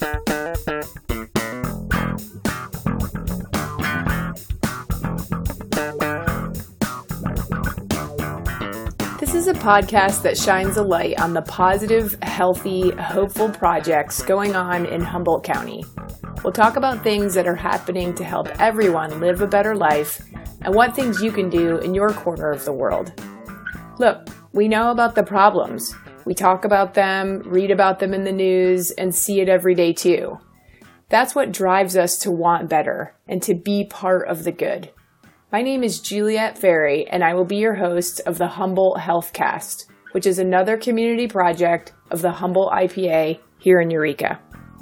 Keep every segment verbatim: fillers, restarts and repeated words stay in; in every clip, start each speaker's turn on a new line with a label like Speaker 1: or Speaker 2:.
Speaker 1: This is a podcast that shines a light on the positive, healthy, hopeful projects going on in Humboldt County. We'll talk about things that are happening to help everyone live a better life and what things you can do in your corner of the world. Look, we know about the problems. We talk about them, read about them in the news, and see it every day too. That's what drives us to want better and to be part of the good. My name is Juliette Ferry, and I will be your host of the Humboldt Healthcast, which is another community project of the Humboldt I P A here in Eureka.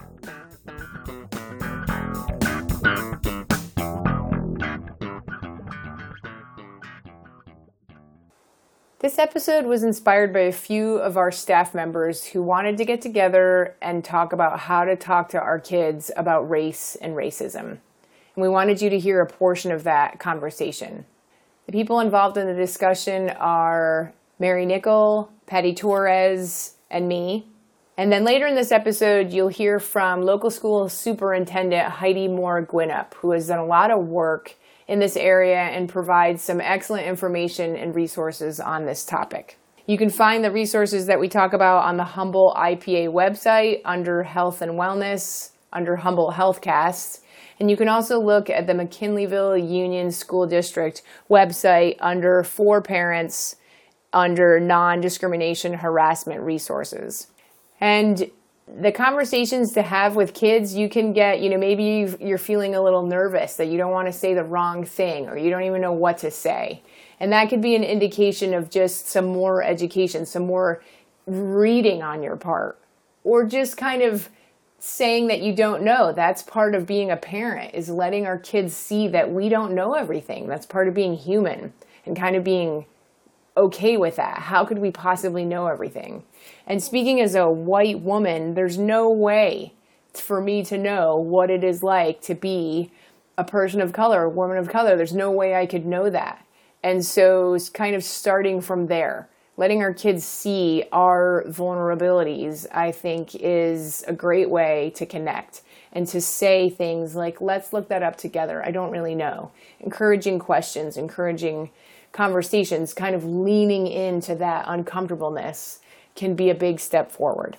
Speaker 1: This episode was inspired by a few of our staff members who wanted to get together and talk about how to talk to our kids about race and racism. And we wanted you to hear a portion of that conversation. The people involved in the discussion are Mary Nickel, Patty Torres, and me. And then later in this episode, you'll hear from local school superintendent Heidi Moore Gwinnett, who has done a lot of work in this area and provides some excellent information and resources on this topic. You can find the resources that we talk about on the Humboldt I P A website under Health and Wellness, under Humboldt Healthcast. And you can also look at the McKinleyville Union School District website under For Parents, under Non-Discrimination Harassment Resources. And the conversations to have with kids, you can get, you know, maybe you've, you're feeling a little nervous that you don't want to say the wrong thing or you don't even know what to say. And that could be an indication of just some more education, some more reading on your part, or just kind of saying that you don't know. That's part of being a parent, is letting our kids see that we don't know everything. That's part of being human and kind of being okay with that. How could we possibly know everything? And speaking as a white woman, there's no way for me to know what it is like to be a person of color, a woman of color. There's no way I could know that. And so it's kind of starting from there. Letting our kids see our vulnerabilities, I think, is a great way to connect and to say things like, let's look that up together. I don't really know. Encouraging questions, encouraging conversations, kind of leaning into that uncomfortableness can be a big step forward.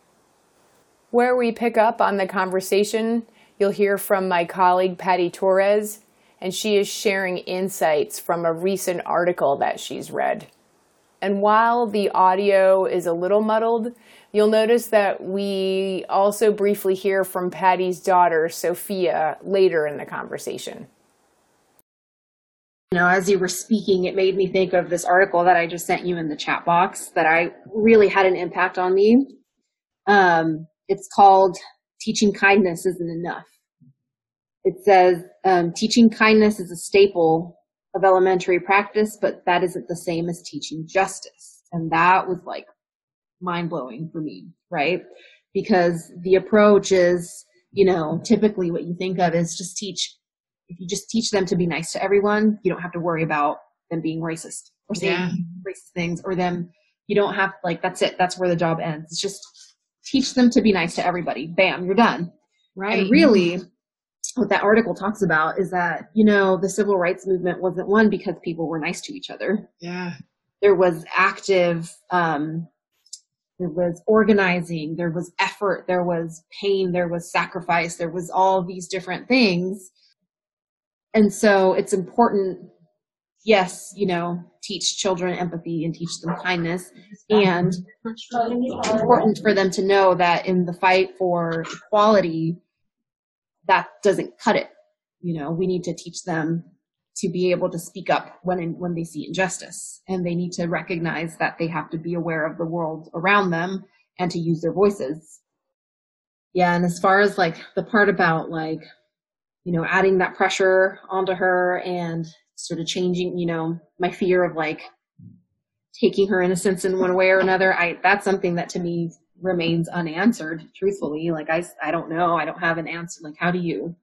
Speaker 1: Where we pick up on the conversation, you'll hear from my colleague, Patty Torres, and she is sharing insights from a recent article that she's read. And while the audio is a little muddled, you'll notice that we also briefly hear from Patty's daughter, Sophia, later in the conversation.
Speaker 2: You know, as you were speaking, it made me think of this article that I just sent you in the chat box that I really had an impact on me. Um, it's called Teaching Kindness Isn't Enough. It says, um, teaching kindness is a staple of elementary practice, but that isn't the same as teaching justice. And that was like mind-blowing for me, right? Because the approach is, you know, typically what you think of is just teach, if you just teach them to be nice to everyone, you don't have to worry about them being racist or saying yeah. racist things, or them, you don't have, like, that's it. That's where the job ends. It's just teach them to be nice to everybody. Bam, you're done. Right. And really, what that article talks about is that, you know, the civil rights movement wasn't won because people were nice to each other.
Speaker 3: Yeah.
Speaker 2: There was active, um, there was organizing, there was effort, there was pain, there was sacrifice, there was all these different things. And so it's important, yes, you know, teach children empathy and teach them kindness. And it's important for them to know that in the fight for equality, that doesn't cut it. You know, we need to teach them to be able to speak up when when they see injustice, and they need to recognize that they have to be aware of the world around them and to use their voices. Yeah, and as far as like the part about like, you know, adding that pressure onto her and sort of changing, you know, my fear of like taking her innocence in one way or another, I that's something that to me remains unanswered, truthfully. Like, I, I don't know. I don't have an answer. Like, how do you,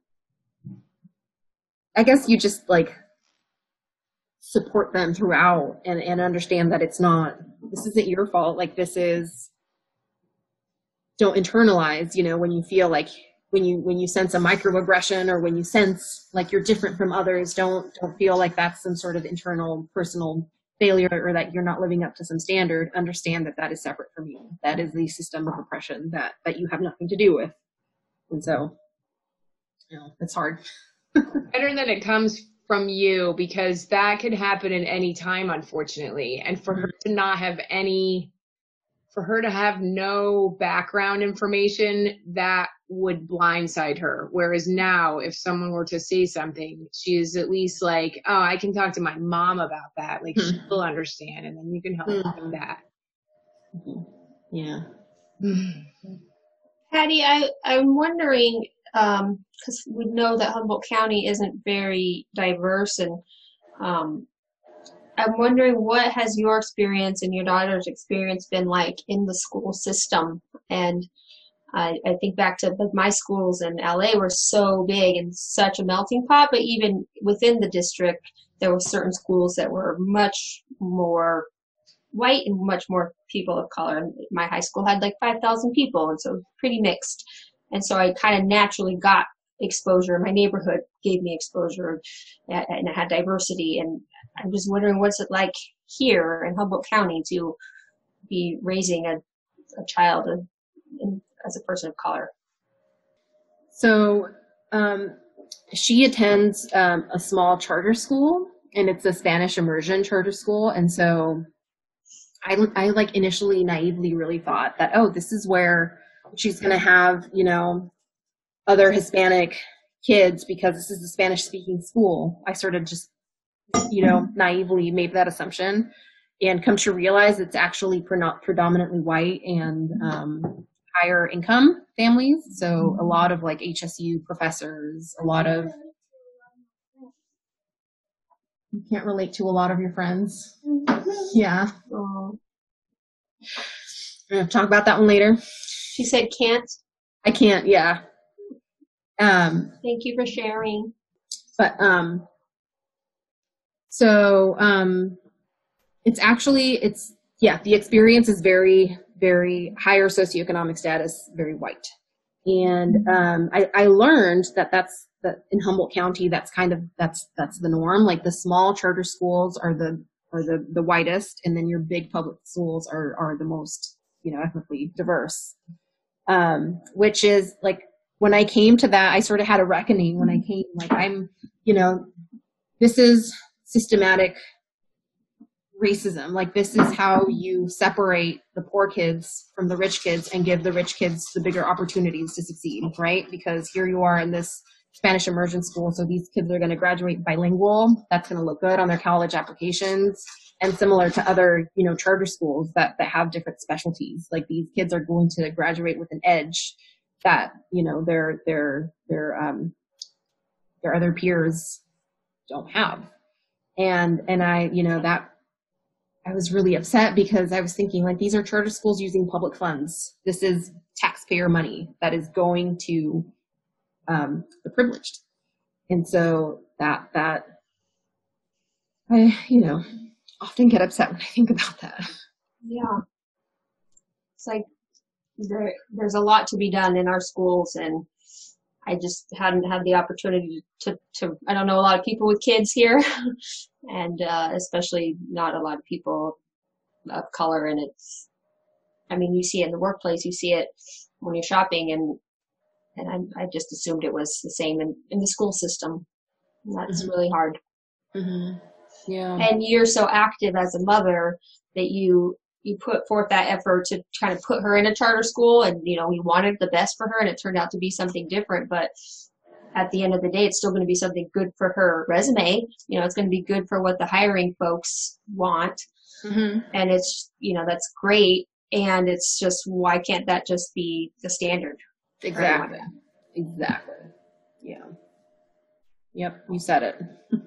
Speaker 2: I guess you just like support them throughout and, and understand that it's not, this isn't your fault. Like, this is don't internalize, you know, when you feel like, when you, when you sense a microaggression or when you sense like you're different from others, don't, don't feel like that's some sort of internal personal failure or that you're not living up to some standard. Understand that that is separate from you. That is the system of oppression that, that you have nothing to do with. And so, you know, it's hard.
Speaker 1: Better that it comes from you, because that could happen at any time, unfortunately. And for her to not have any, for her to have no background information, that would blindside her. Whereas now, if someone were to say something, she's at least like, oh, I can talk to my mom about that. Like, mm-hmm. she'll understand, and then you can help mm-hmm. with that.
Speaker 2: Mm-hmm. Yeah.
Speaker 3: Patty, I, I'm wondering, um, because we know that Humboldt County isn't very diverse, and um, I'm wondering, what has your experience and your daughter's experience been like in the school system? And I, I think back to like, my schools in L A were so big and such a melting pot, but even within the district, there were certain schools that were much more white and much more people of color. And my high school had like five thousand people, and so it was pretty mixed. And so I kind of naturally got exposure. My neighborhood gave me exposure, and I had diversity. And I'm just wondering, what's it like here in Humboldt County to be raising a, a child in, in, as a person of color?
Speaker 2: So um, she attends um, a small charter school, and it's a Spanish immersion charter school. And so I, I like initially naively really thought that, oh, this is where she's going to have, you know, other Hispanic kids because this is a Spanish speaking school. I sort of just, you know, naively made that assumption, and come to realize it's actually pre- predominantly white and um, higher income families. So a lot of like H S U professors, a lot of, you can't relate to a lot of your friends. Yeah.
Speaker 3: Oh.
Speaker 2: We're going to talk about that one later.
Speaker 3: She said can't.
Speaker 2: I can't. Yeah. Um,
Speaker 3: Thank you for sharing.
Speaker 2: But, um, so, um, it's actually, it's, yeah, the experience is very, very higher socioeconomic status, very white. And, um, I, I learned that that's, that in Humboldt County, that's kind of, that's, that's the norm. Like the small charter schools are the, are the, the whitest, and then your big public schools are, are the most, you know, ethnically diverse. Um, which is like, when I came to that, I sort of had a reckoning when I came, like I'm, you know, this is systematic racism. Like this is how you separate the poor kids from the rich kids and give the rich kids the bigger opportunities to succeed, right? Because here you are in this Spanish immersion school, so these kids are going to graduate bilingual. That's going to look good on their college applications. And similar to other, you know, charter schools that, that have different specialties, like these kids are going to graduate with an edge that, you know, their, their, their, um, their other peers don't have. And, and I, you know, that I was really upset because I was thinking like, these are charter schools using public funds. This is taxpayer money that is going to, um, the privileged. And so that, that I, you know, often get upset when I think about that.
Speaker 3: Yeah. It's like there, there's a lot to be done in our schools, and I just hadn't had the opportunity to, to I don't know a lot of people with kids here, and uh, especially not a lot of people of color. And it's, I mean, you see it in the workplace, you see it when you're shopping, and and I, I just assumed it was the same in, in the school system. And that's mm-hmm. really hard.
Speaker 2: Mm-hmm. Yeah.
Speaker 3: And you're so active as a mother that you you put forth that effort to kind of put her in a charter school, and you know you wanted the best for her, and it turned out to be something different. But at the end of the day, it's still going to be something good for her resume. You know, it's going to be good for what the hiring folks want,
Speaker 2: mm-hmm.
Speaker 3: and it's, you know, that's great. And it's just, why can't that just be the standard?
Speaker 2: Exactly. Exactly. Yeah. Yep. You said it.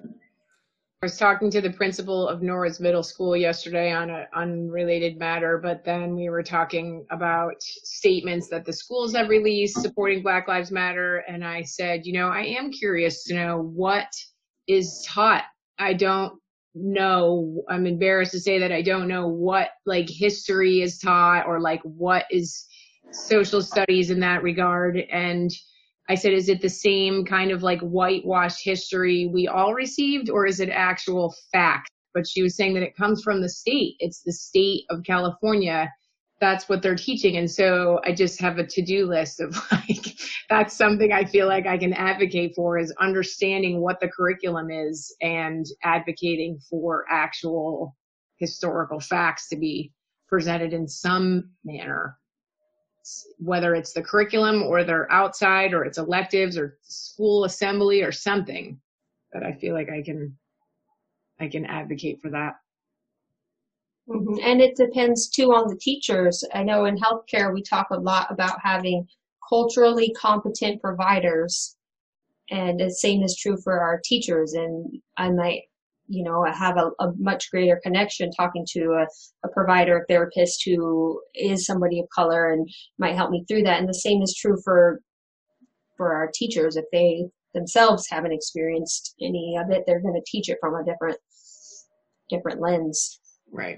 Speaker 1: I was talking to the principal of Norris Middle School yesterday on an unrelated matter, but then we were talking about statements that the schools have released supporting Black Lives Matter. And I said, you know, I am curious to know what is taught. I don't know. I'm embarrassed to say that I don't know what like history is taught, or like what is social studies in that regard. And I said, is it the same kind of like whitewashed history we all received, or is it actual fact? But she was saying that it comes from the state. It's the state of California. That's what they're teaching. And so I just have a to-do list of like, that's something I feel like I can advocate for, is understanding what the curriculum is and advocating for actual historical facts to be presented in some manner, whether it's the curriculum or they're outside or it's electives or school assembly or something. But I feel like I can, I can advocate for that.
Speaker 3: Mm-hmm. And it depends too on the teachers. I know in healthcare, we talk a lot about having culturally competent providers, and the same is true for our teachers. And I might, you know, have a, a much greater connection talking to a, a provider, a therapist who is somebody of color and might help me through that. And the same is true for, for our teachers. If they themselves haven't experienced any of it, they're going to teach it from a different, different lens.
Speaker 1: Right.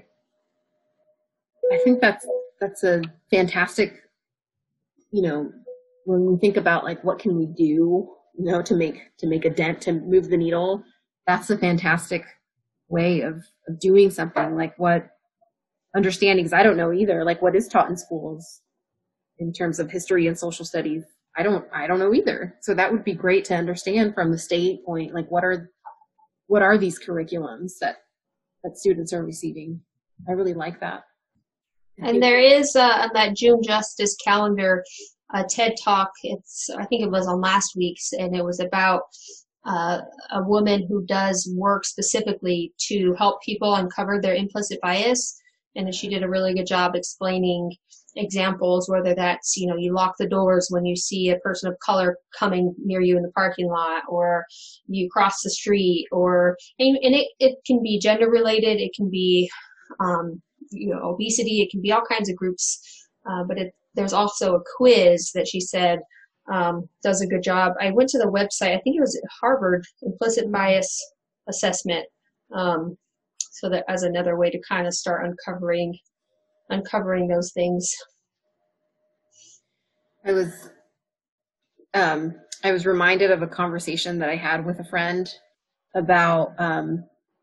Speaker 2: I think that's, that's a fantastic, you know, when we think about like, what can we do, you know, to make, to make a dent, to move the needle. That's a fantastic way of, of doing something. Like what understanding, because I don't know either, like what is taught in schools in terms of history and social studies. I don't, I don't know either. So that would be great to understand from the state point, like what are, what are these curriculums that, that students are receiving? I really like that.
Speaker 3: And there is uh, that June Justice calendar, uh, TED Talk. It's, I think it was on last week's, and it was about Uh, a woman who does work specifically to help people uncover their implicit bias. And she did a really good job explaining examples, whether that's, you know, you lock the doors when you see a person of color coming near you in the parking lot, or you cross the street, or, and, and it, it can be gender related. It can be, um, you know, obesity. It can be all kinds of groups. Uh, but it, there's also a quiz that she said Um, does a good job. I went to the website, I think it was Harvard Implicit Bias Assessment, um, so that as another way to kind of start uncovering, uncovering those things.
Speaker 2: I was, um, I was reminded of a conversation that I had with a friend about um,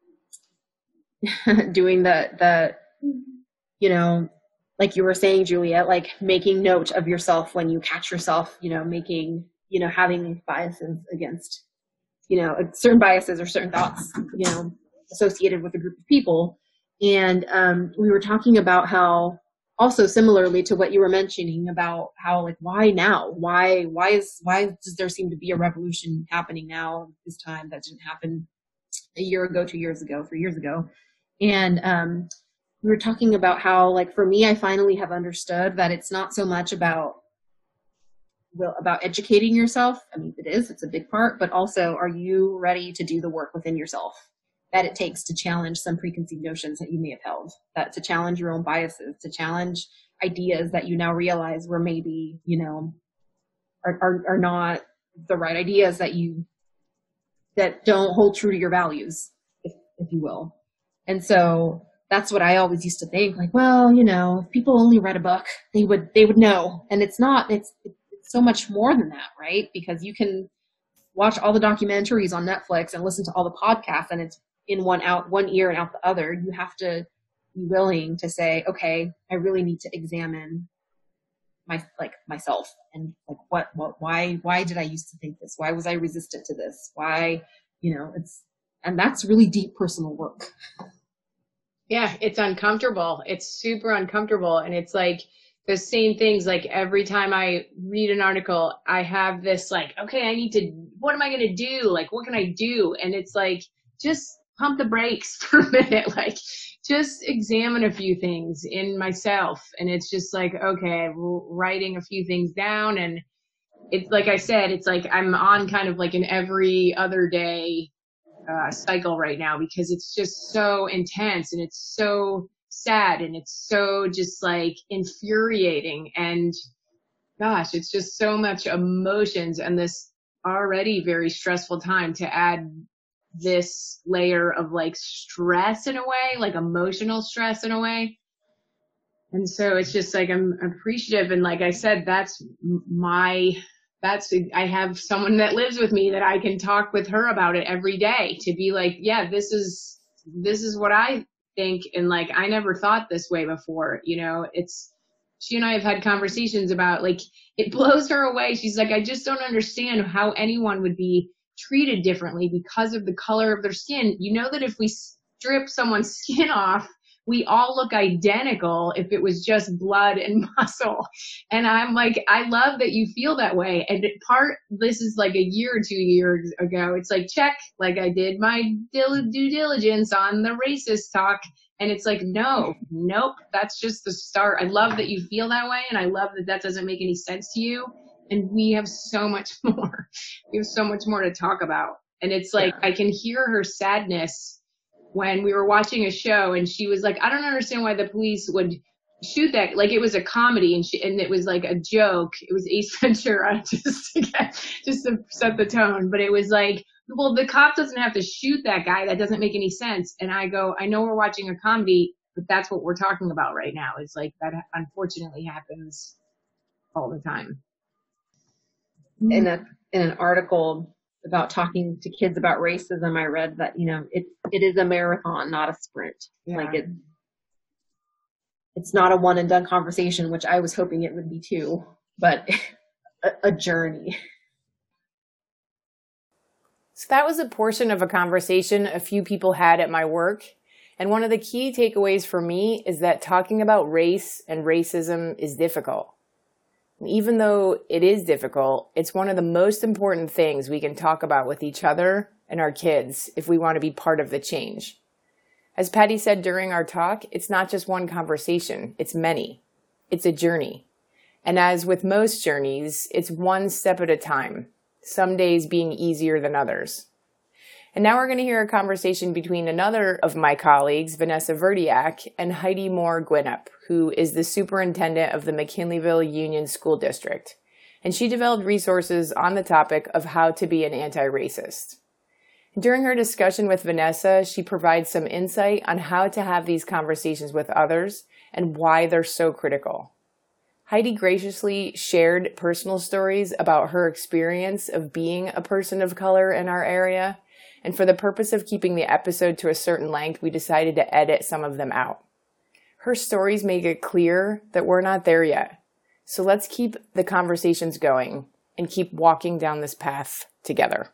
Speaker 2: doing the the, you know, like you were saying, Juliet, like making note of yourself when you catch yourself, you know, making, you know, having biases against, you know, certain biases or certain thoughts, you know, associated with a group of people. And um, we were talking about how, also similarly to what you were mentioning about how, like, why now? Why, why is, why does there seem to be a revolution happening now this time that didn't happen a year ago, two years ago, three years ago? And, um, we were talking about how, like, for me, I finally have understood that it's not so much about, well, about educating yourself. I mean, it is, it's a big part, but also, are you ready to do the work within yourself that it takes to challenge some preconceived notions that you may have held, that to challenge your own biases, to challenge ideas that you now realize were maybe, you know, are, are, are not the right ideas, that you, that don't hold true to your values, if, if you will. And so, that's what I always used to think, like, well, you know, if people only read a book, they would, they would know. And it's not, it's, it's so much more than that, right? Because you can watch all the documentaries on Netflix and listen to all the podcasts, and it's in one out, one ear and out the other. You have to be willing to say, okay, I really need to examine my, like myself, and like, what, what, why, why did I used to think this? Why was I resistant to this? Why, you know, it's, and that's really deep personal work.
Speaker 1: Yeah, it's uncomfortable. It's super uncomfortable. And it's like the same things, like every time I read an article, I have this like, okay, I need to, what am I going to do? Like, what can I do? And it's like, just pump the brakes for a minute. Like, just examine a few things in myself. And it's just like, okay, writing a few things down. And it's like I said, it's like I'm on kind of like an every other day Uh, cycle right now, because it's just so intense and it's so sad and it's so just like infuriating, and gosh, it's just so much emotions and this already very stressful time to add this layer of like stress in a way, like emotional stress in a way. And so it's just like, I'm appreciative. And like I said, that's my, that's, I have someone that lives with me that I can talk with her about it every day, to be like, yeah, this is, this is what I think. And like, I never thought this way before, you know, it's, she and I have had conversations about, like, it blows her away. She's like, I just don't understand how anyone would be treated differently because of the color of their skin. You know that if we strip someone's skin off, we all look identical if it was just blood and muscle. And I'm like, I love that you feel that way. And part, this is like a year or two years ago. It's like, check, like I did my due diligence on the racist talk. And it's like, no, nope, that's just the start. I love that you feel that way. And I love that that doesn't make any sense to you. And we have so much more. We have so much more to talk about. And it's like, yeah. I can hear her sadness when we were watching a show and she was like, I don't understand why the police would shoot that. Like, it was a comedy and she, and it was like a joke. It was Ace Ventura, just to get, just to set the tone. But it was like, well, the cop doesn't have to shoot that guy. That doesn't make any sense. And I go, I know we're watching a comedy, but that's what we're talking about right now. It's like, that unfortunately happens all the time.
Speaker 2: In a, in an article about talking to kids about racism, I read that, you know, it, it is a marathon, not a sprint. Yeah. Like it, it's not a one and done conversation, which I was hoping it would be too, but a, a journey.
Speaker 1: So that was a portion of a conversation a few people had at my work. And one of the key takeaways for me is that talking about race and racism is difficult. And even though it is difficult, it's one of the most important things we can talk about with each other and our kids if we want to be part of the change. As Patty said during our talk, it's not just one conversation, it's many. It's a journey. And as with most journeys, it's one step at a time, some days being easier than others. And now we're going to hear a conversation between another of my colleagues, Vanessa Verdiak, and Heidi Moore Gwinnett, who is the superintendent of the McKinleyville Union School District. And she developed resources on the topic of how to be an anti-racist. During her discussion with Vanessa, she provides some insight on how to have these conversations with others and why they're so critical. Heidi graciously shared personal stories about her experience of being a person of color in our area. And for the purpose of keeping the episode to a certain length, we decided to edit some of them out. Her stories make it clear that we're not there yet. So let's keep the conversations going and keep walking down this path together.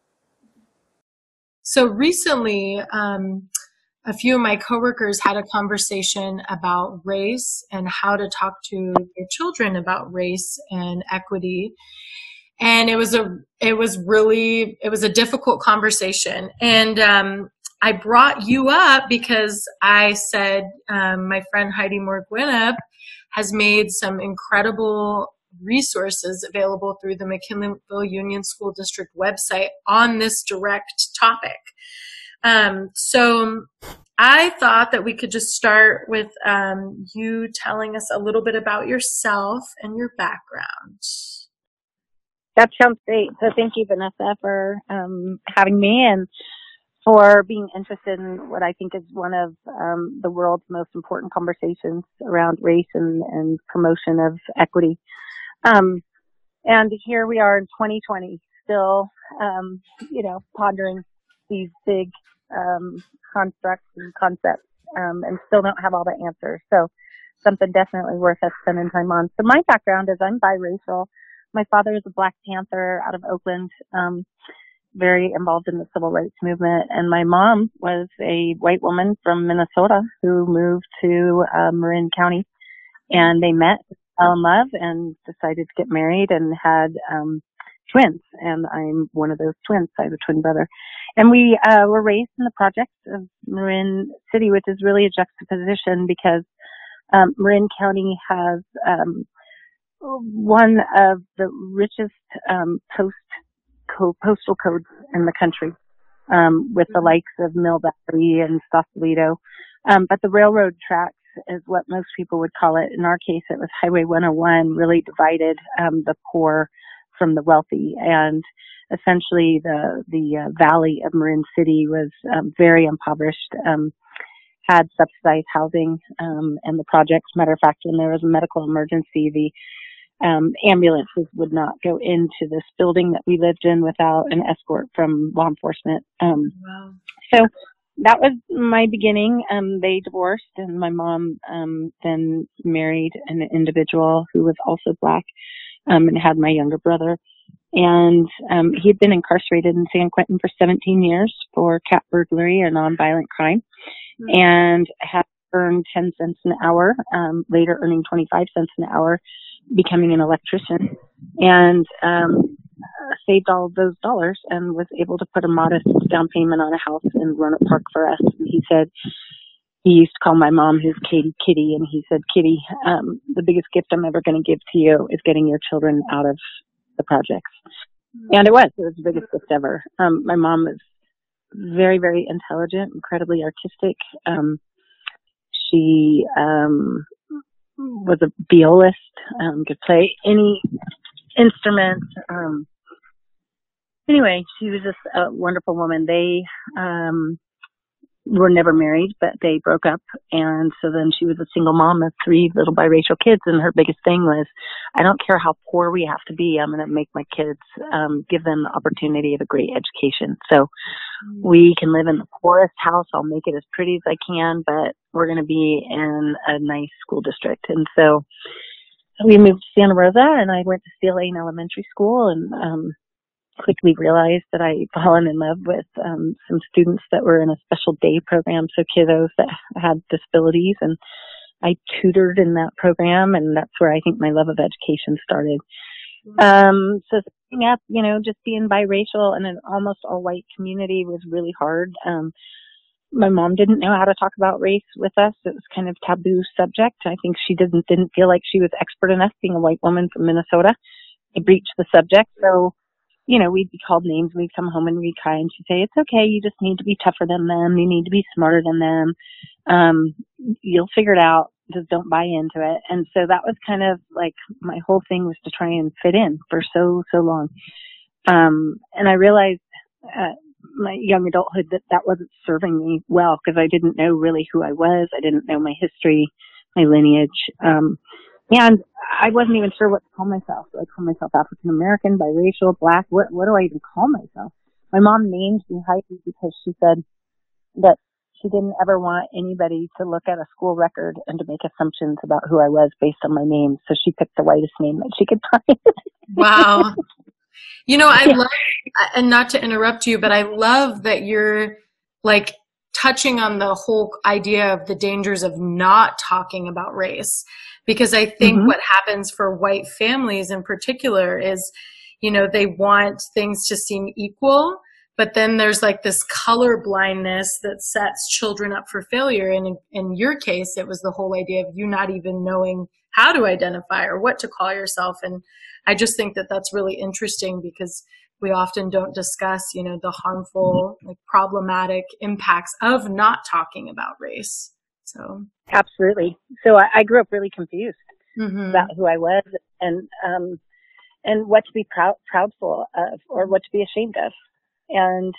Speaker 4: So recently, um, a few of my coworkers had a conversation about race and how to talk to their children about race and equity. And it was a, it was really, it was a difficult conversation. And um, I brought you up because I said um, my friend Heidi Moore Gwinnett has made some incredible resources available through the McKinleyville Union School District website on this direct topic. Um, so I thought that we could just start with um, you telling us a little bit about yourself and your background.
Speaker 5: That sounds great. So thank you, Vanessa, for um, having me and for being interested in what I think is one of um, the world's most important conversations around race and, and promotion of equity. Um, and here we are in twenty twenty, still, um, you know, pondering these big um, constructs and concepts, um, and still don't have all the answers. So something definitely worth us spending time on. So my background is I'm biracial. My father is a Black Panther out of Oakland, um, very involved in the civil rights movement. And my mom was a white woman from Minnesota who moved to uh, Marin County. And they met, fell in love, and decided to get married and had um, twins. And I'm one of those twins. I have a twin brother. And we uh, were raised in the projects of Marin City, which is really a juxtaposition because um, Marin County has um, one of the richest um, post co- postal codes in the country, um, with the likes of Mill Valley and Sausalito. Um, but the railroad tracks is what most people would call it. In our case, it was Highway one oh one, really divided um, the poor from the wealthy. And essentially the the uh, valley of Marin City was um, very impoverished, um, had subsidized housing um, and the projects. Matter of fact, when there was a medical emergency, the um, ambulances would not go into this building that we lived in without an escort from law enforcement. Um,
Speaker 4: Wow.
Speaker 5: so that was my beginning. Um, they divorced, and my mom um, then married an individual who was also Black um, and had my younger brother. And um, he had been incarcerated in San Quentin for seventeen years for cat burglary, a nonviolent crime, mm-hmm. and had earned ten cents an hour, um, later earning twenty-five cents an hour, becoming an electrician, and um, uh, saved all of those dollars and was able to put a modest down payment on a house in Roanoke Park for us. And he said, he used to call my mom his Katie Kitty, and he said, Kitty, um, the biggest gift I'm ever going to give to you is getting your children out of the projects. And it was, it was the biggest gift ever. Um, my mom was very, very intelligent, incredibly artistic. Um, she, um, was a violist, um, could play any instrument. Um, anyway, she was just a wonderful woman. They, um, were never married, but they broke up. And so then she was a single mom of three little biracial kids. And her biggest thing was, I don't care how poor we have to be. I'm going to make my kids, um, give them the opportunity of a great education. So mm-hmm. we can live in the poorest house. I'll make it as pretty as I can, but we're going to be in a nice school district. And so we moved to Santa Rosa, and I went to Seal Lane Elementary School, and, um, quickly realized that I had fallen in love with um, some students that were in a special day program, so kiddos that had disabilities, and I tutored in that program, and that's where I think my love of education started. Um, so growing up, you know, just being biracial in an almost all-white community was really hard. Um, my mom didn't know how to talk about race with us. It was kind of taboo subject. I think she didn't didn't feel like she was expert enough, being a white woman from Minnesota, to breach the subject. So you know, we'd be called names, we'd come home and we'd cry, and she'd say, it's okay, you just need to be tougher than them, you need to be smarter than them, um, you'll figure it out, just don't buy into it. And so that was kind of like, my whole thing was to try and fit in for so, so long. Um, and I realized, uh, my young adulthood that that wasn't serving me well, because I didn't know really who I was, I didn't know my history, my lineage, um, and I wasn't even sure what to call myself. Do I call myself African American, biracial, Black? What what do I even call myself? My mom named me Heidi because she said that she didn't ever want anybody to look at a school record and to make assumptions about who I was based on my name. So she picked the whitest name that she could find.
Speaker 4: Wow. You know, I love, and not to interrupt you, but I love that you're like touching on the whole idea of the dangers of not talking about race. Because I think mm-hmm. what happens for white families in particular is, you know, they want things to seem equal, but then there's like this color blindness that sets children up for failure. And in, in your case, it was the whole idea of you not even knowing how to identify or what to call yourself. And I just think that that's really interesting because we often don't discuss, you know, the harmful, like problematic impacts of not talking about race. So
Speaker 5: absolutely. So I, I grew up really confused
Speaker 4: mm-hmm.
Speaker 5: about who I was and um, and what to be proud proudful of or what to be ashamed of. And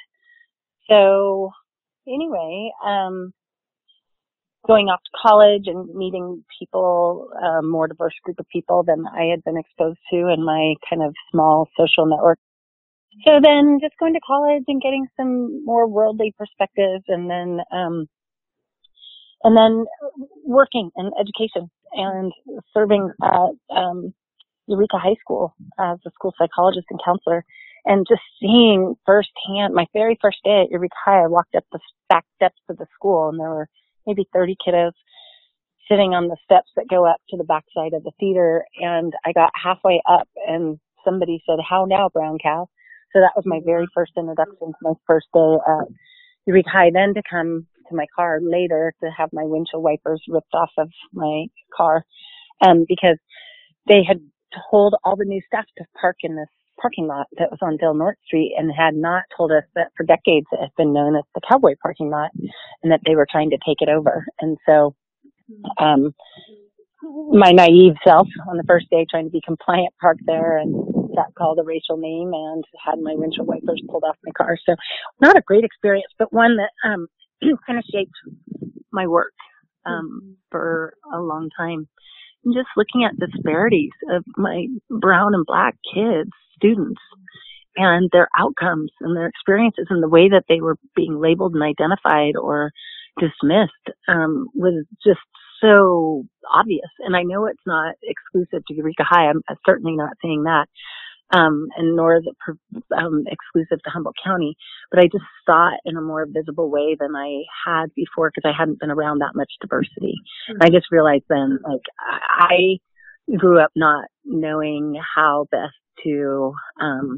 Speaker 5: so anyway, um, going off to college and meeting people, a more diverse group of people than I had been exposed to in my kind of small social network. So then just going to college and getting some more worldly perspectives, and then um, And then working in education and serving at um, Eureka High School as a school psychologist and counselor, and just seeing firsthand, my very first day at Eureka High, I walked up the back steps of the school, and there were maybe thirty kiddos sitting on the steps that go up to the backside of the theater, and I got halfway up, and somebody said, "How now, brown cow?" So that was my very first introduction to my first day at Eureka High. Then to come to my car later to have my windshield wipers ripped off of my car, um, because they had told all the new staff to park in this parking lot that was on Del Norte Street, and had not told us that for decades it had been known as the Cowboy parking lot, and that they were trying to take it over. And so, um, my naive self on the first day trying to be compliant parked there and got called a racial name and had my windshield wipers pulled off my car. So not a great experience, but one that, um, kind of shaped my work um, mm-hmm. for a long time. And just looking at disparities of my brown and black kids, students, and their outcomes and their experiences and the way that they were being labeled and identified or dismissed um, was just so obvious. And I know it's not exclusive to Eureka High. I'm certainly not saying that. Um, and nor is it um, exclusive to Humboldt County, but I just saw it in a more visible way than I had before because I hadn't been around that much diversity. Mm-hmm. I just realized then, like, I grew up not knowing how best to um,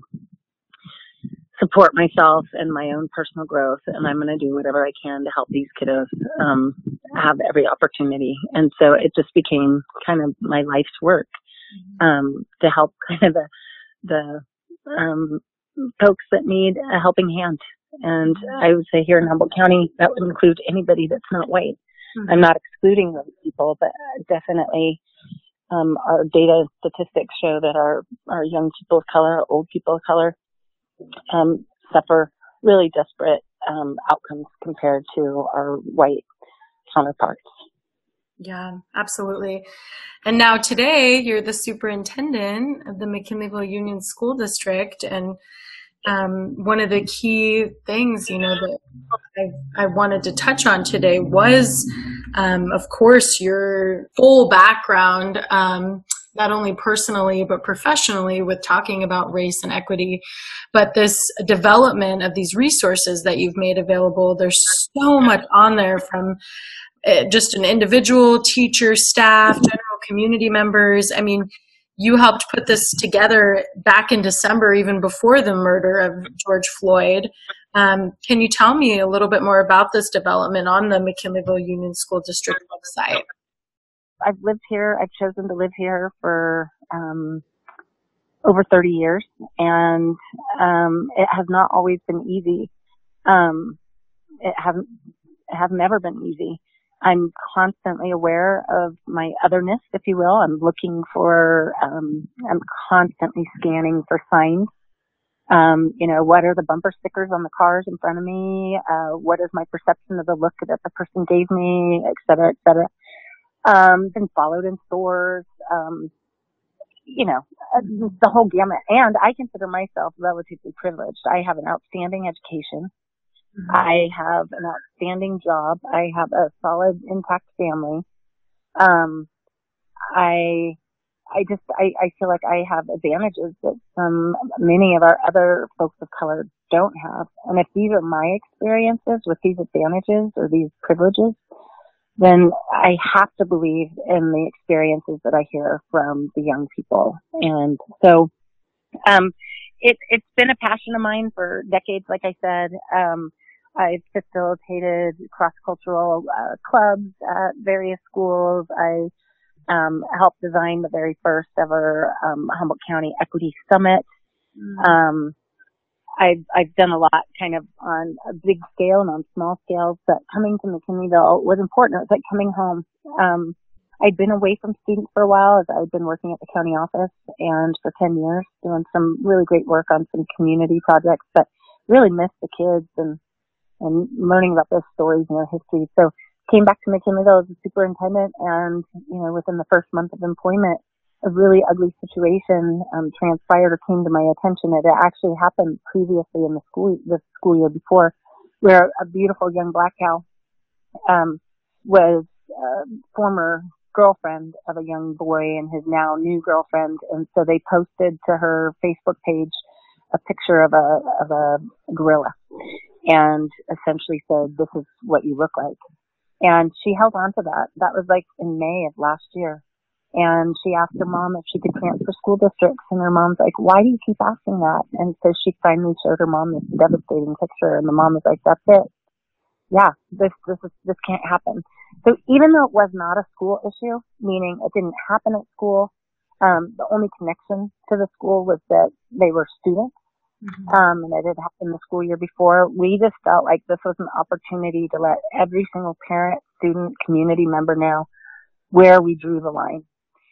Speaker 5: support myself and my own personal growth, and I'm going to do whatever I can to help these kiddos um, have every opportunity. And so it just became kind of my life's work um, to help kind of the the um, folks that need a helping hand. And I would say here in Humboldt County, that would include anybody that's not white. Mm-hmm. I'm not excluding those people, but definitely um, our data and statistics show that our, our young people of color, our old people of color, um, suffer really desperate um, outcomes compared to our white counterparts.
Speaker 4: Yeah, absolutely. And now today you're the superintendent of the McKinleyville Union School District. And um, one of the key things, you know, that I, I wanted to touch on today was, um, of course, your full background, um, not only personally, but professionally with talking about race and equity, but this development of these resources that you've made available. There's so much on there from just an individual, teacher, staff, general community members. I mean, you helped put this together back in December, even before the murder of George Floyd. Um, can you tell me a little bit more about this development on the McKinleyville Union School District website?
Speaker 5: I've lived here. I've chosen to live here for um, over thirty years, and um, it has not always been easy. Um, it hasn't, it has never been easy. I'm constantly aware of my otherness, if you will. I'm looking for, um, I'm constantly scanning for signs. Um, you know, what are the bumper stickers on the cars in front of me? Uh, what is my perception of the look that the person gave me, et cetera, et cetera. Um, been followed in stores, um, you know, the whole gamut. And I consider myself relatively privileged. I have an outstanding education. I have an outstanding job. I have a solid, intact family. Um, I, I just, I, I feel like I have advantages that some, many of our other folks of color don't have. And if these are my experiences with these advantages or these privileges, then I have to believe in the experiences that I hear from the young people. And so, um, it, it's been a passion of mine for decades, like I said. Um, I've facilitated cross-cultural uh, clubs at various schools. I um, helped design the very first ever um, Humboldt County Equity Summit. Mm-hmm. Um, I've, I've done a lot kind of on a big scale and on small scales, but coming to McKinleyville was important. It was like coming home. Um, I'd been away from students for a while as I'd been working at the county office and for ten years doing some really great work on some community projects, but really missed the kids and and learning about their stories and their history. So came back to McKinleyville as a superintendent, and, you know, within the first month of employment, a really ugly situation um, transpired or came to my attention. It actually happened previously in the school, the school year before, where a beautiful young black gal um, was a former girlfriend of a young boy and his now new girlfriend. And so they posted to her Facebook page a picture of a of a gorilla, and essentially said, "This is what you look like." And she held on to that. That was like in May of last year. And she asked her mom if she could transfer school districts. And her mom's like, "Why do you keep asking that?" And so she finally showed her mom this devastating picture. And the mom was like, "That's it. Yeah, this, this is, this can't happen." So even though it was not a school issue, meaning it didn't happen at school, um, the only connection to the school was that they were students. Mm-hmm. Um, and it had happened the school year before. We just felt like this was an opportunity to let every single parent, student, community member know where we drew the line.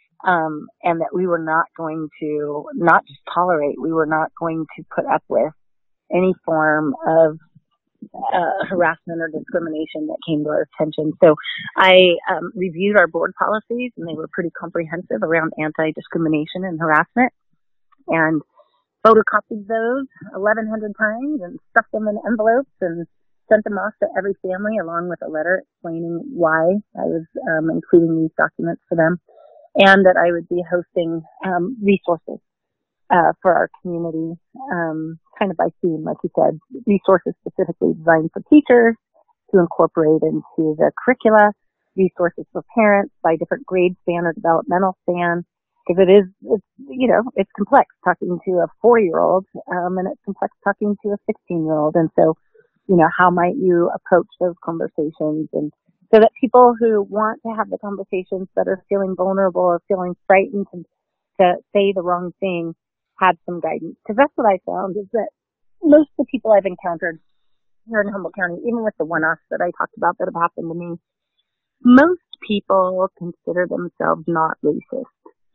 Speaker 5: Um, and that we were not going to not just tolerate, we were not going to put up with any form of uh, harassment or discrimination that came to our attention. So I um, reviewed our board policies, and they were pretty comprehensive around anti-discrimination and harassment, and photocopied those eleven hundred times and stuffed them in envelopes and sent them off to every family along with a letter explaining why I was um, including these documents for them, and that I would be hosting um, resources uh, for our community, um, kind of by theme, like you said, resources specifically designed for teachers to incorporate into the curricula, resources for parents by different grade span or developmental span. Because it is, it's, you know, it's complex talking to a four-year-old, um, and it's complex talking to a sixteen-year-old. And so, you know, how might you approach those conversations? And so that people who want to have the conversations but are feeling vulnerable or feeling frightened to, to say the wrong thing had some guidance. Because that's what I found is that most of the people I've encountered here in Humboldt County, even with the one-offs that I talked about that have happened to me, most people consider themselves not racist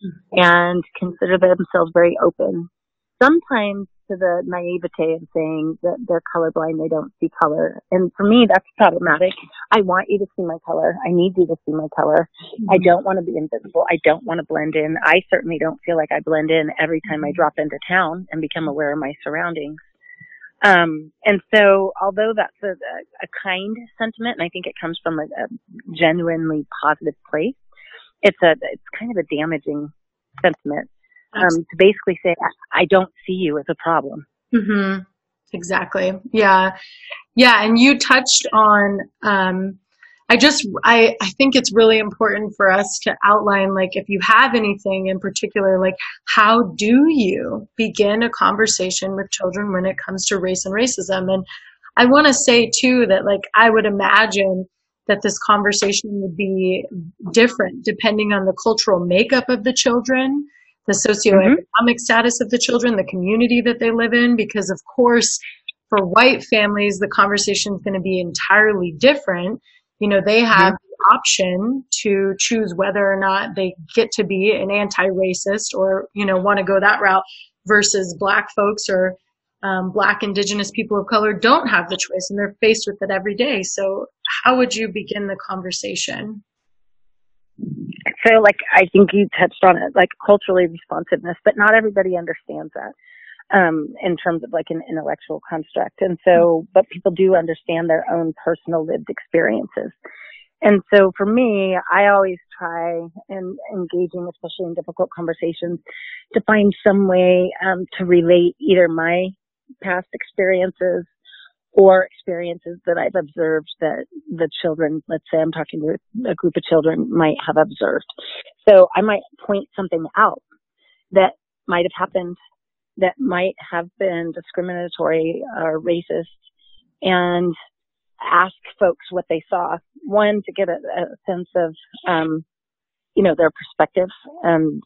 Speaker 5: and consider themselves very open, sometimes to the naivete of saying that they're colorblind, they don't see color. And for me, that's problematic. I want you to see my color. I need you to see my color. Mm-hmm. I don't want to be invisible. I don't want to blend in. I certainly don't feel like I blend in every time I drop into town and become aware of my surroundings. Um, and so although that's a, a kind sentiment, and I think it comes from a, a genuinely positive place, it's a, it's kind of a damaging sentiment, um, to basically say, I don't see you as a problem.
Speaker 4: Mm-hmm. Exactly. Yeah. Yeah. And you touched on, um, I just, I, I think it's really important for us to outline, like, if you have anything in particular, like, how do you begin a conversation with children when it comes to race and racism? And I want to say too, that, like, I would imagine that this conversation would be different depending on the cultural makeup of the children, the socioeconomic mm-hmm. status of the children, the community that they live in, because of course, for white families, the conversation is going to be entirely different. You know, they have mm-hmm. the option to choose whether or not they get to be an anti-racist or, you know, want to go that route, versus Black folks or Um, Black, Indigenous people of color don't have the choice, and they're faced with it every day. So how would you begin the conversation?
Speaker 5: So, like, I think you touched on it, like culturally responsiveness, but not everybody understands that um, in terms of like an intellectual construct. And so, but people do understand their own personal lived experiences. And so for me, I always try in engaging, especially in difficult conversations, to find some way um, to relate either my past experiences or experiences that I've observed that the children, let's say I'm talking to a group of children, might have observed. So I might point something out that might have happened, that might have been discriminatory or racist, and ask folks what they saw. One, to get a, a sense of, um, you know, their perspective and,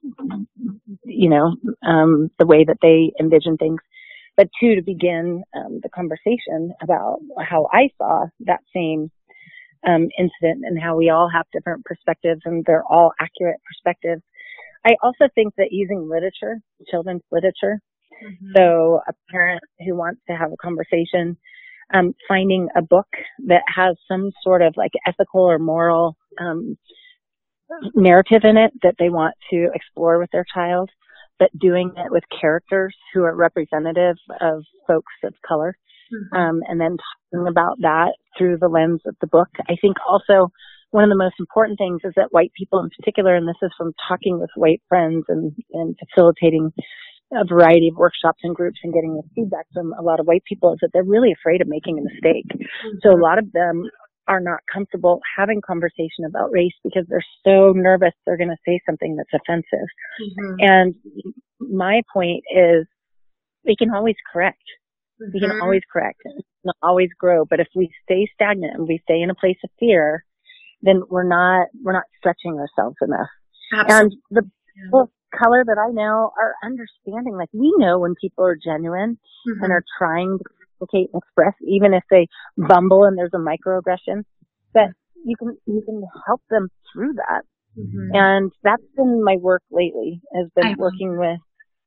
Speaker 5: you know, um, the way that they envision things. But two, to begin um, the conversation about how I saw that same um, incident and how we all have different perspectives and they're all accurate perspectives. I also think that using literature, children's literature, mm-hmm. so a parent who wants to have a conversation, um, finding a book that has some sort of like ethical or moral um, narrative in it that they want to explore with their child, but doing it with characters who are representative of folks of color, mm-hmm. um, and then talking about that through the lens of the book. I think also one of the most important things is that white people in particular, and this is from talking with white friends and, and facilitating a variety of workshops and groups and getting the feedback from a lot of white people, is that they're really afraid of making a mistake. Mm-hmm. So a lot of them are not comfortable having conversation about race because they're so nervous they're going to say something that's offensive. Mm-hmm. And my point is we can always correct. Mm-hmm. We can always correct and not always grow. But if we stay stagnant and we stay in a place of fear, then we're not, we're not stretching ourselves enough. Absolutely. And the people of color that I know are understanding, like we know when people are genuine mm-hmm. and are trying to communicate and express, even if they bumble and there's a microaggression, that you can, you can help them through that. Mm-hmm. And that's been my work lately, has been I working with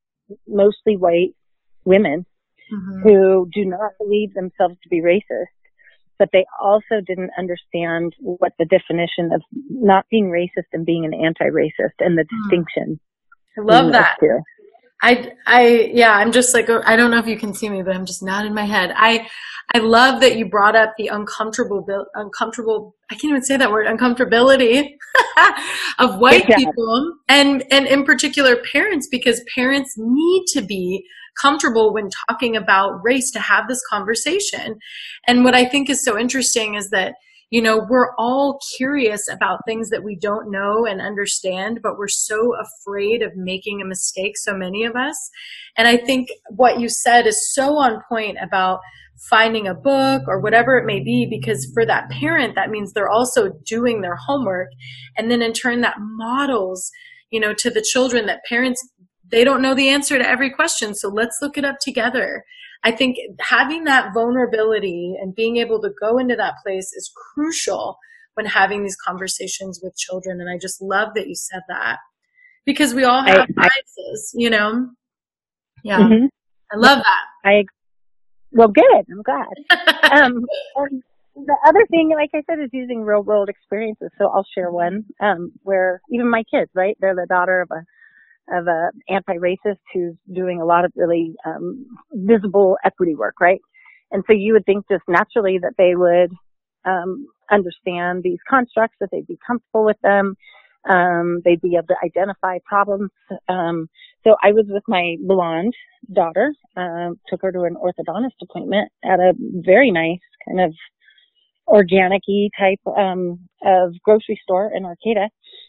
Speaker 5: mostly white women mm-hmm. who do not believe themselves to be racist, but they also didn't understand what the definition of not being racist and being an anti-racist and the distinction.
Speaker 4: I love that.
Speaker 5: Two.
Speaker 4: I, I, yeah, I'm just like, I don't know if you can see me, but I'm just nodding my head. I, I love that you brought up the uncomfortable, uncomfortable, I can't even say that word, uncomfortability of white
Speaker 5: yeah.
Speaker 4: people and, and in particular parents, because parents need to be comfortable when talking about race to have this conversation. And what I think is so interesting is that, you know, we're all curious about things that we don't know and understand, but we're so afraid of making a mistake, so many of us. And I think what you said is so on point about finding a book or whatever it may be, because for that parent, that means they're also doing their homework. And then in turn, that models, you know, to the children that parents, they don't know the answer to every question. So let's look it up together. I think having that vulnerability and being able to go into that place is crucial when having these conversations with children. And I just love that you said that, because we all have I, biases, I, you know? Yeah. Mm-hmm. I love that.
Speaker 5: I, well, good. I'm glad. um, and the other thing, like I said, is using real world experiences. So I'll share one, um, where even my kids, right? They're the daughter of a, of a anti-racist who's doing a lot of really um, visible equity work, right? And so you would think just naturally that they would um, understand these constructs, that they'd be comfortable with them, um, they'd be able to identify problems. Um, so I was with my blonde daughter, um, took her to an orthodontist appointment at a very nice kind of organic-y type um, of grocery store in Arcata.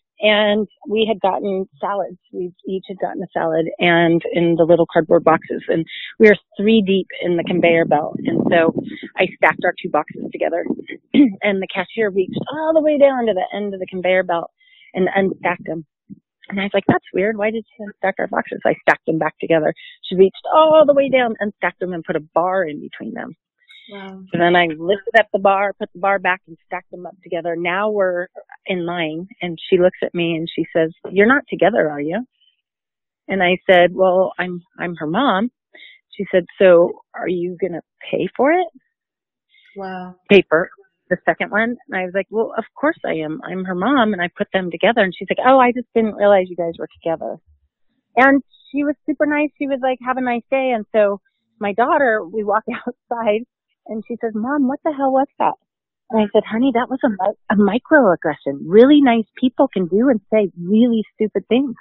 Speaker 5: And we had gotten salads. We each had gotten a salad and in the little cardboard boxes. And we were three deep in the conveyor belt. And so I stacked our two boxes together and the cashier reached all the way down to the end of the conveyor belt and unstacked them. And I was like, that's weird. Why did she unstack our boxes? I stacked them back together. She reached all the way down, unstacked them, and put a bar in between them. Wow. So then I lifted up the bar, put the bar back, and stacked them up together. Now we're in line, and she looks at me and she says, "You're not together, are you?" And I said, "Well, I'm I'm her mom." She said, "So are you gonna pay for it?"
Speaker 4: Wow.
Speaker 5: Pay for the second one? And I was like, "Well, of course I am. I'm her mom, and I put them together." And she's like, "Oh, I just didn't realize you guys were together." And she was super nice. She was like, "Have a nice day." And so my daughter, we walk outside. And she says, "Mom, what the hell was that?" And I said, "Honey, that was a, a microaggression. Really nice people can do and say really stupid things."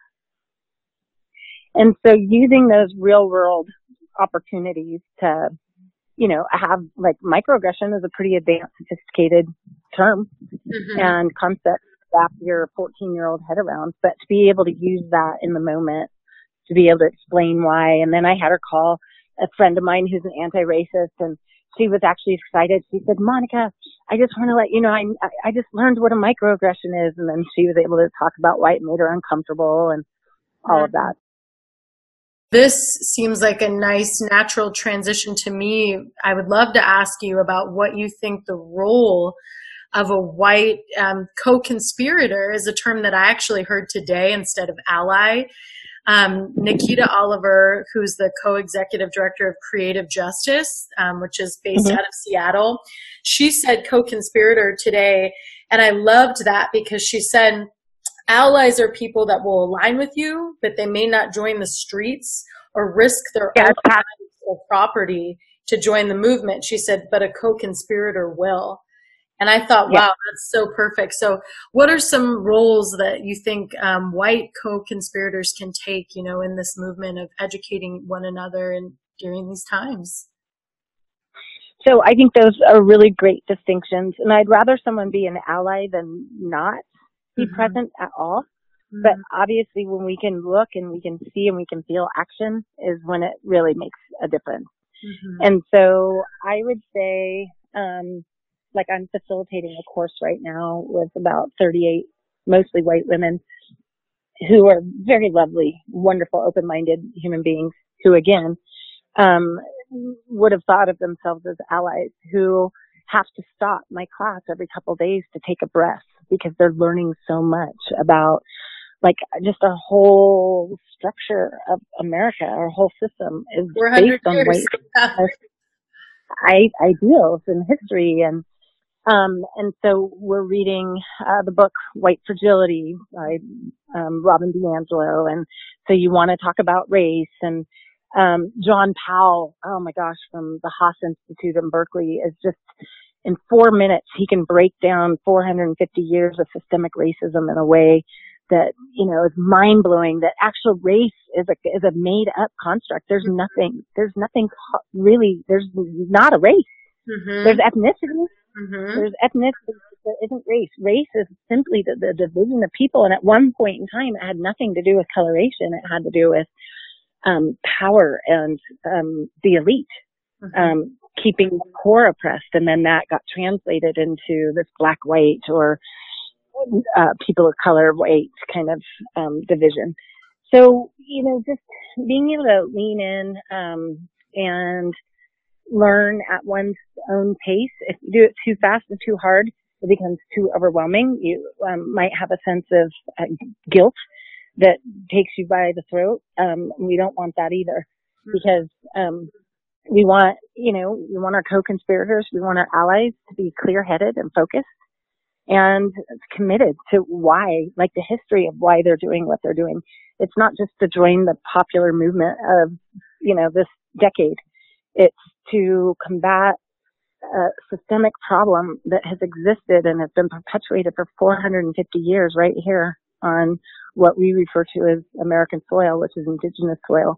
Speaker 5: And so using those real world opportunities to, you know, have like microaggression is a pretty advanced, sophisticated term mm-hmm. and concept to wrap your fourteen year old head around. But to be able to use that in the moment, to be able to explain why. And then I had her call a friend of mine who's an anti-racist, and she was actually excited. She said, "Monica, I just want to let you know, I, I just learned what a microaggression is." And then she was able to talk about why it made her uncomfortable and all of that.
Speaker 4: This seems like a nice natural transition to me. I would love to ask you about what you think the role of a white um, co-conspirator is, a term that I actually heard today instead of ally. Um, Nikita Oliver, who's the co-executive director of Creative Justice, um, which is based mm-hmm. out of Seattle, she said co-conspirator today. And I loved that because she said allies are people that will align with you, but they may not join the streets or risk their yeah, own lives or property to join the movement. She said, but a co-conspirator will. And I thought, wow, yeah. that's so perfect. So what are some roles that you think um, white co-conspirators can take, you know, in this movement of educating one another and during these times?
Speaker 5: So I think those are really great distinctions. And I'd rather someone be an ally than not be mm-hmm. present at all. Mm-hmm. But obviously when we can look and we can see and we can feel action is when it really makes a difference. Mm-hmm. And so I would say, um, like I'm facilitating a course right now with about thirty-eight mostly white women who are very lovely, wonderful, open-minded human beings who, again, um, would have thought of themselves as allies, who have to stop my class every couple of days to take a breath because they're learning so much about like just our whole structure of America. Our whole system is based on white I, ideals and history and Um, and so we're reading uh, the book White Fragility by um, Robin DiAngelo. And so you want to talk about race. And um, John Powell, oh my gosh, from the Haas Institute in Berkeley, is just in four minutes, he can break down four hundred fifty years of systemic racism in a way that, you know, is mind blowing. That actual race is a, is a made up construct. There's nothing, there's nothing really, there's not a race. Mm-hmm. There's ethnicity. Mm-hmm. There's ethnicity. There isn't race. Race is simply the, the division of people. And at one point in time, it had nothing to do with coloration. It had to do with um, power and um, the elite, mm-hmm. um, keeping the poor oppressed. And then that got translated into this black-white or uh, people of color white kind of um, division. So, you know, just being able to lean in um, and learn at one's own pace. If you do it too fast and too hard, it becomes too overwhelming. You um, might have a sense of uh, guilt that takes you by the throat. Um, we don't want that either, because um, we want, you know, we want our co-conspirators, we want our allies to be clear-headed and focused and committed to why, like the history of why they're doing what they're doing. It's not just to join the popular movement of, you know, this decade. It's to combat a systemic problem that has existed and has been perpetuated for four hundred fifty years right here on what we refer to as American soil, which is indigenous soil.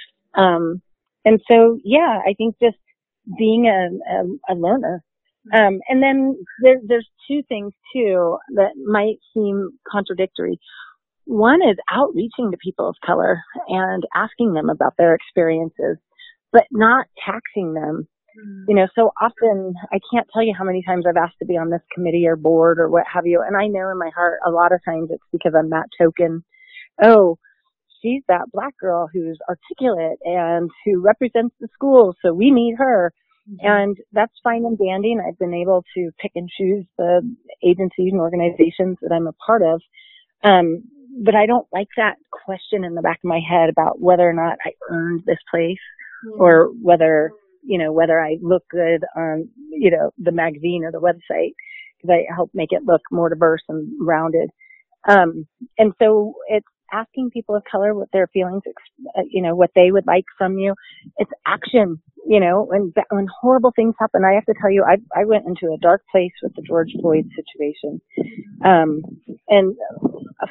Speaker 5: Um, and so, yeah, I think just being a, a, a learner. Um, and then there, there's two things too that might seem contradictory. One is outreaching to people of color and asking them about their experiences, but not taxing them. Mm. You know, so often I can't tell you how many times I've asked to be on this committee or board or what have you. And I know in my heart, a lot of times it's because I'm that token. Oh, she's that black girl who's articulate and who represents the school. So we need her. Mm-hmm. And that's fine and dandy. And I've been able to pick and choose the agencies and organizations that I'm a part of. Um, but I don't like that question in the back of my head about whether or not I earned this place. Or whether, you know, whether I look good on, you know, the magazine or the website, because I help make it look more diverse and rounded. Um, and so it's asking people of color what their feelings, you know, what they would like from you. It's action, you know, when, when horrible things happen. I have to tell you, I, I went into a dark place with the George Floyd situation. Um, and uh,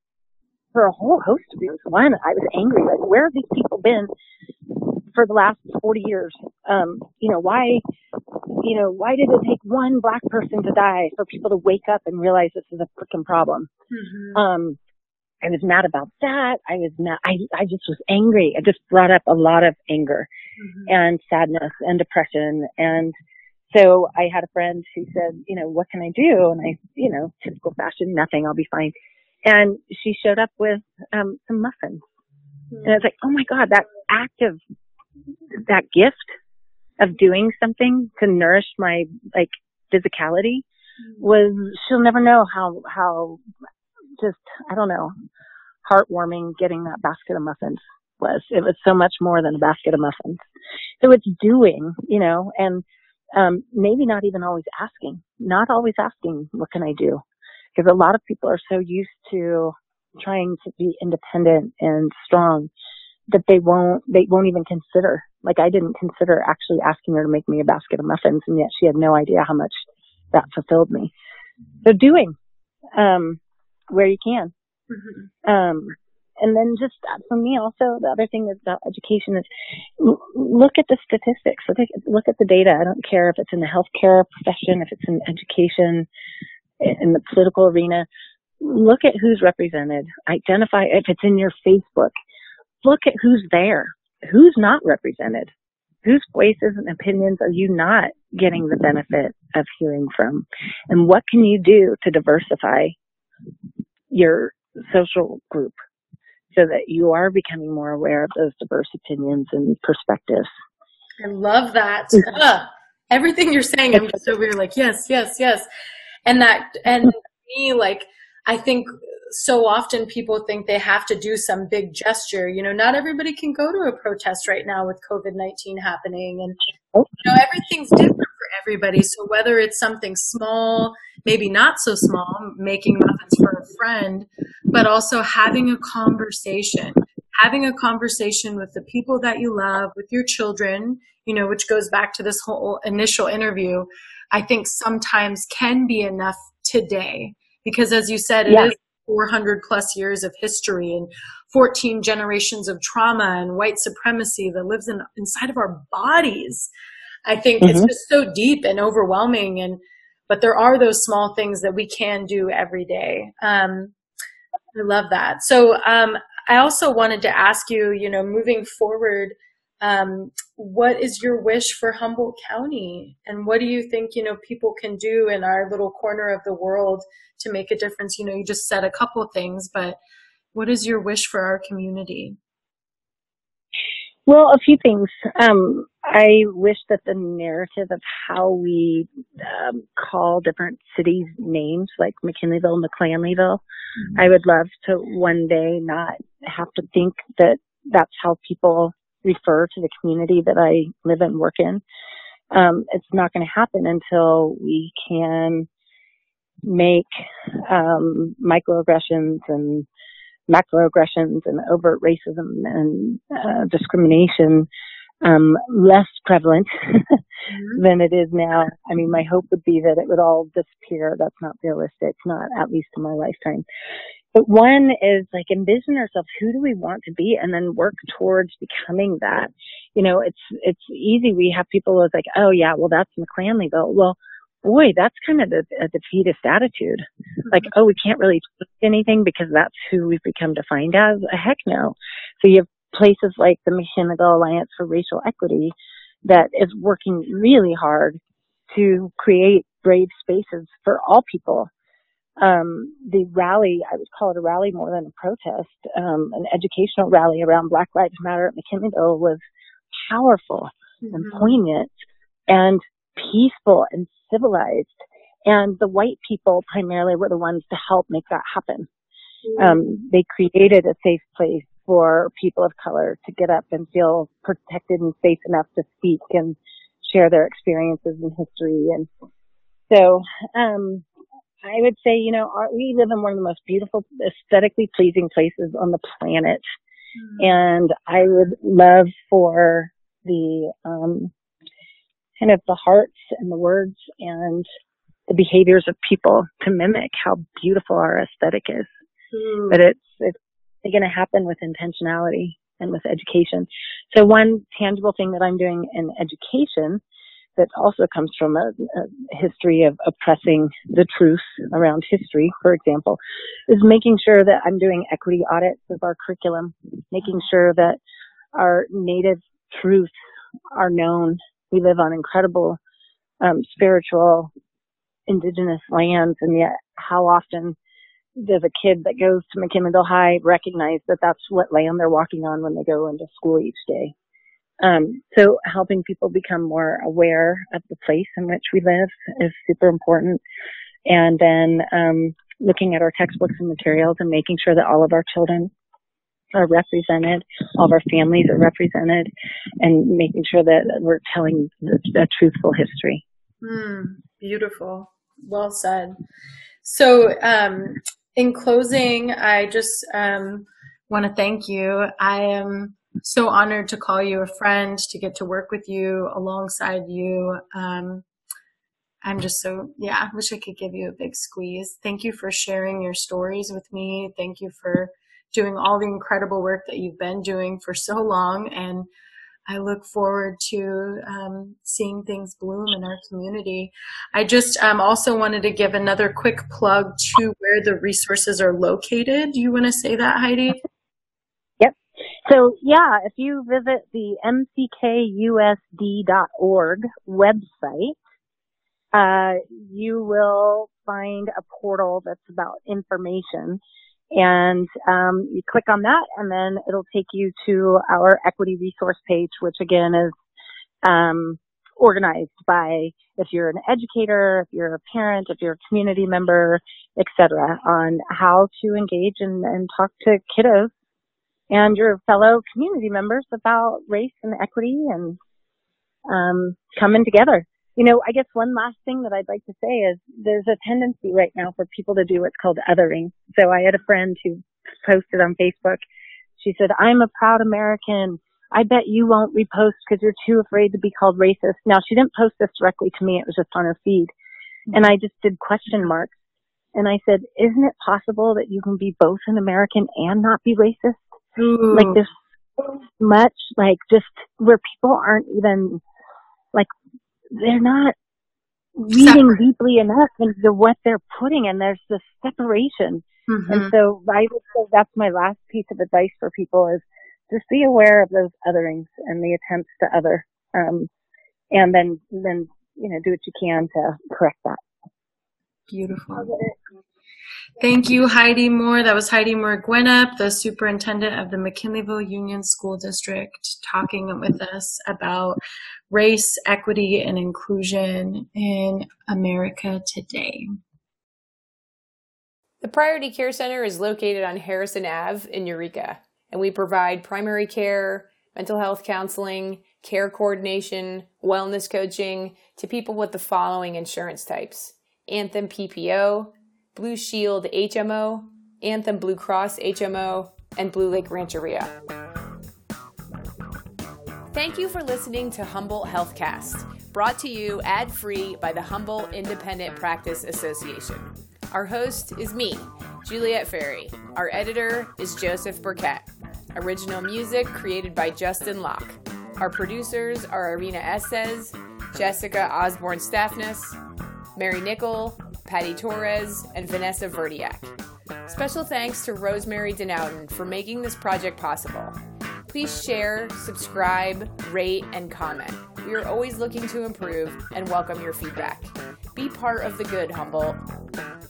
Speaker 5: for a whole host of reasons. One, I was angry. Like, where have these people been for the last forty years? Um, you know, why, you know, why did it take one black person to die for people to wake up and realize this is a freaking problem? Mm-hmm. Um, I was mad about that. I was mad. I, I just was angry. It just brought up a lot of anger mm-hmm. and sadness and depression. And so I had a friend who said, you know, what can I do? And I, you know, typical fashion, nothing, I'll be fine. And she showed up with um, some muffins. Mm-hmm. And I was like, oh my God, that act of, that gift of doing something to nourish my, like, physicality was, she'll never know how, how just, I don't know, heartwarming getting that basket of muffins was. It was so much more than a basket of muffins. So it's doing, you know, and um, maybe not even always asking, not always asking, what can I do? Because a lot of people are so used to trying to be independent and strong that they won't, they won't even consider. Like, I didn't consider actually asking her to make me a basket of muffins, and yet she had no idea how much that fulfilled me. So doing, um, where you can. Mm-hmm. Um, and then just uh, for me also, the other thing that's about education is l- look at the statistics. Look at, look at the data. I don't care if it's in the healthcare profession, if it's in education, in the political arena. Look at who's represented. Identify if it's in your Facebook. Look at who's there. Who's not represented? Whose voices and opinions are you not getting the benefit of hearing from? And what can you do to diversify your social group so that you are becoming more aware of those diverse opinions and perspectives?
Speaker 4: I love that. Uh, everything you're saying, I'm just over here like, yes, yes, yes. And that, and me, like, I think so often people think they have to do some big gesture. You know, not everybody can go to a protest right now with COVID nineteen happening. And, you know, everything's different for everybody. So whether it's something small, maybe not so small, making muffins for a friend, but also having a conversation, having a conversation with the people that you love, with your children, you know, which goes back to this whole initial interview, I think sometimes can be enough today. Because as you said, it yeah. is four hundred plus years of history and fourteen generations of trauma and white supremacy that lives in, inside of our bodies. I think mm-hmm. it's just so deep and overwhelming. And, but there are those small things that we can do every day. Um, I love that. So, um, I also wanted to ask you, you know, moving forward, um, what is your wish for Humboldt County? And what do you think, you know, people can do in our little corner of the world to make a difference? You know, you just said a couple of things, but what is your wish for our community?
Speaker 5: Well, a few things. Um, I wish that the narrative of how we um, call different cities names, like McKinleyville, McClanleyville, mm-hmm. I would love to one day not have to think that that's how people refer to the community that I live and work in. Um, it's not going to happen until we can make um, microaggressions and macroaggressions and overt racism and uh, discrimination um, less prevalent mm-hmm. than it is now. I mean, my hope would be that it would all disappear. That's not realistic, not at least in my lifetime. But one is like envision ourselves, who do we want to be, and then work towards becoming that. You know, it's it's easy. We have people who's like, oh yeah, well that's McClanleyville. Well, boy, that's kind of the, a defeatist attitude. Mm-hmm. Like, oh, we can't really do anything because that's who we've become defined as. Heck no. So you have places like the McKinleyville Alliance for Racial Equity that is working really hard to create brave spaces for all people. Um, the rally, I would call it a rally more than a protest, um, an educational rally around Black Lives Matter at McKinleyville was powerful mm-hmm. and poignant and peaceful and civilized. And the white people primarily were the ones to help make that happen. Mm-hmm. Um, they created a safe place for people of color to get up and feel protected and safe enough to speak and share their experiences in history. And so, um, I would say, you know, our, we live in one of the most beautiful, aesthetically pleasing places on the planet. Mm-hmm. And I would love for the, um, kind of the hearts and the words and the behaviors of people to mimic how beautiful our aesthetic is. Mm. But it's, it's going to happen with intentionality and with education. So one tangible thing that I'm doing in education that also comes from a, a history of oppressing the truth around history, for example, is making sure that I'm doing equity audits of our curriculum, making sure that our native truths are known. We live on incredible um, spiritual indigenous lands, and yet how often does a kid that goes to McKinleyville High recognize that that's what land they're walking on when they go into school each day? Um, so helping people become more aware of the place in which we live is super important. And then um, looking at our textbooks and materials and making sure that all of our children are represented, all of our families are represented, and making sure that we're telling a truthful history.
Speaker 4: Mm, beautiful. Well said. So um, in closing, I just um, want to thank you. I am so honored to call you a friend, to get to work with you, alongside you. Um, I'm just so, yeah, I wish I could give you a big squeeze. Thank you for sharing your stories with me. Thank you for doing all the incredible work that you've been doing for so long. And I look forward to um, seeing things bloom in our community. I just um, also wanted to give another quick plug to where the resources are located. Do you want to say that, Heidi?
Speaker 5: So, yeah, if you visit the M C K U S D dot org website, uh, you will find a portal that's about information. And um, you click on that, and then it'll take you to our equity resource page, which, again, is um, organized by if you're an educator, if you're a parent, if you're a community member, et cetera, on how to engage and, and talk to kiddos and your fellow community members about race and equity and um, coming together. you know, I guess one last thing that I'd like to say is there's a tendency right now for people to do what's called othering. So I had a friend who posted on Facebook. She said, I'm a proud American. I bet you won't repost because you're too afraid to be called racist. Now, she didn't post this directly to me. It was just on her feed. And I just did question marks. And I said, isn't it possible that you can be both an American and not be racist? Ooh. Like there's so much, like just where people aren't even, like, they're not reading Separate. deeply enough into what they're putting in. There's this separation. Mm-hmm. And so I would say that's my last piece of advice for people is just be aware of those otherings and the attempts to other. Um, and then, then, you know, do what you can to correct that.
Speaker 4: Beautiful. Thank you, Heidi Moore. That was Heidi Moore Gwinnett, the superintendent of the McKinleyville Union School District, talking with us about race, equity, and inclusion in America today.
Speaker 1: The Priority Care Center is located on Harrison Avenue in Eureka, and we provide primary care, mental health counseling, care coordination, wellness coaching to people with the following insurance types: Anthem P P O, Blue Shield H M O, Anthem Blue Cross H M O, and Blue Lake Rancheria. Thank you for listening to Humboldt HealthCast, brought to you ad-free by the Humboldt Independent Practice Association. Our host is me, Juliette Ferry. Our editor is Joseph Burkett. Original music created by Justin Locke. Our producers are Irina Estes, Jessica Osborne-Staffness, Mary Nickel, Patty Torres, and Vanessa Verdiak. Special thanks to Rosemary Denoughton for making this project possible. Please share, subscribe, rate, and comment. We are always looking to improve and welcome your feedback. Be part of the good, Humboldt.